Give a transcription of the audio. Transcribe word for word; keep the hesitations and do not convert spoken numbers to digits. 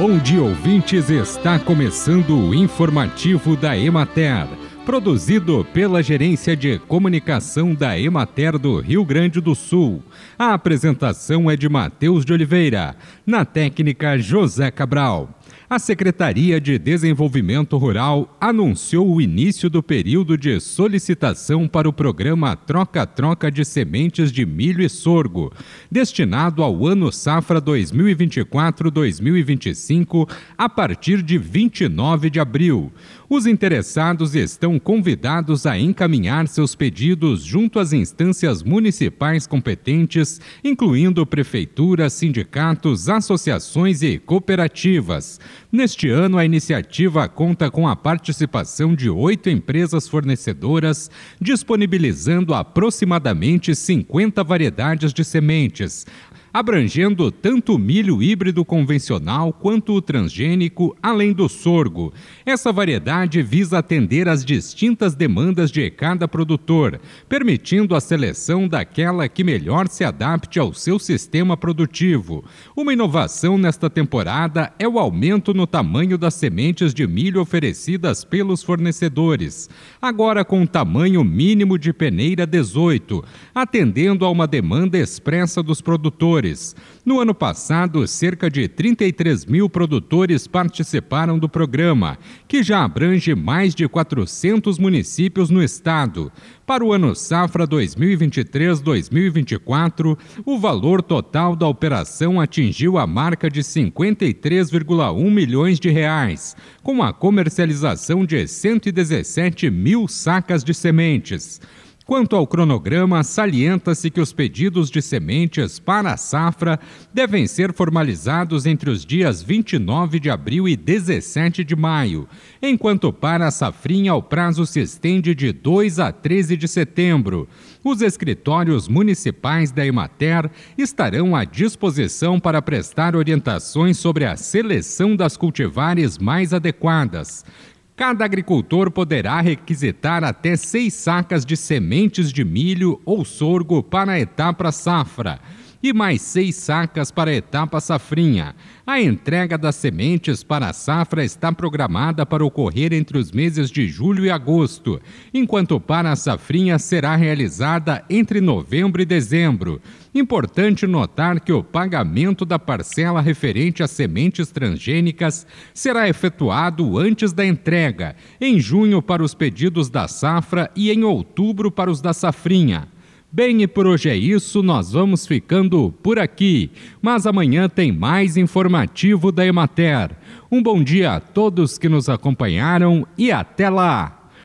Bom dia, ouvintes, está começando o informativo da Emater, produzido pela Gerência de Comunicação da Emater do Rio Grande do Sul. A apresentação é de Matheus de Oliveira, na técnica José Cabral. A Secretaria de Desenvolvimento Rural anunciou o início do período de solicitação para o programa Troca-Troca de Sementes de Milho e Sorgo, destinado ao ano safra dois mil e vinte e quatro, dois mil e vinte e cinco, a partir de vinte e nove de abril. Os interessados estão convidados a encaminhar seus pedidos junto às instâncias municipais competentes, incluindo prefeituras, sindicatos, associações e cooperativas. Neste ano, a iniciativa conta com a participação de oito empresas fornecedoras, disponibilizando aproximadamente cinquenta variedades de sementes, abrangendo tanto o milho híbrido convencional quanto o transgênico, além do sorgo. Essa variedade visa atender às distintas demandas de cada produtor, permitindo a seleção daquela que melhor se adapte ao seu sistema produtivo. Uma inovação nesta temporada é o aumento no tamanho das sementes de milho oferecidas pelos fornecedores, agora com tamanho mínimo de peneira dezoito, atendendo a uma demanda expressa dos produtores. No ano passado, cerca de trinta e três mil produtores participaram do programa, que já abrange mais de quatrocentos municípios no estado. Para o ano safra dois mil e vinte e três, dois mil e vinte e quatro, o valor total da operação atingiu a marca de cinquenta e três vírgula um milhões de reais, com a comercialização de cento e dezessete mil sacas de sementes. Quanto ao cronograma, salienta-se que os pedidos de sementes para a safra devem ser formalizados entre os dias vinte e nove de abril e dezessete de maio, enquanto para a safrinha o prazo se estende de dois a treze de setembro. Os escritórios municipais da Emater estarão à disposição para prestar orientações sobre a seleção das cultivares mais adequadas. Cada agricultor poderá requisitar até seis sacas de sementes de milho ou sorgo para a etapa safra e mais seis sacas para a etapa safrinha. A entrega das sementes para a safra está programada para ocorrer entre os meses de julho e agosto, enquanto para a safrinha será realizada entre novembro e dezembro. Importante notar que o pagamento da parcela referente às sementes transgênicas será efetuado antes da entrega, em junho para os pedidos da safra e em outubro para os da safrinha. Bem, e por hoje é isso, nós vamos ficando por aqui, mas amanhã tem mais informativo da Emater. Um bom dia a todos que nos acompanharam e até lá!